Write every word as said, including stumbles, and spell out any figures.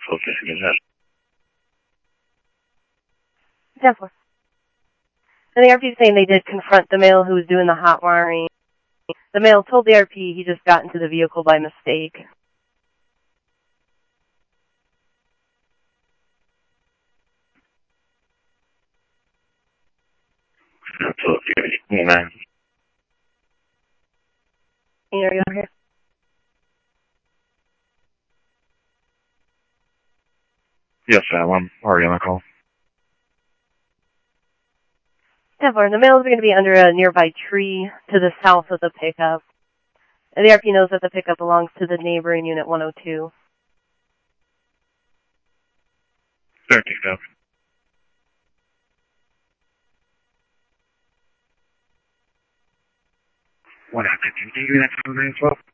focusing his head. ten four. And the R P is saying they did confront the male who was doing the hot wiring. The male told the R P he just got into the vehicle by mistake. Yeah, man. Are you over here? Yes, Sam, I'm already on the call. ten four. The males are going to be under a nearby tree to the south of the pickup. And the R P knows that the pickup belongs to the neighboring Unit one oh two. thirteen, go. What happened? Can you give me that time as well?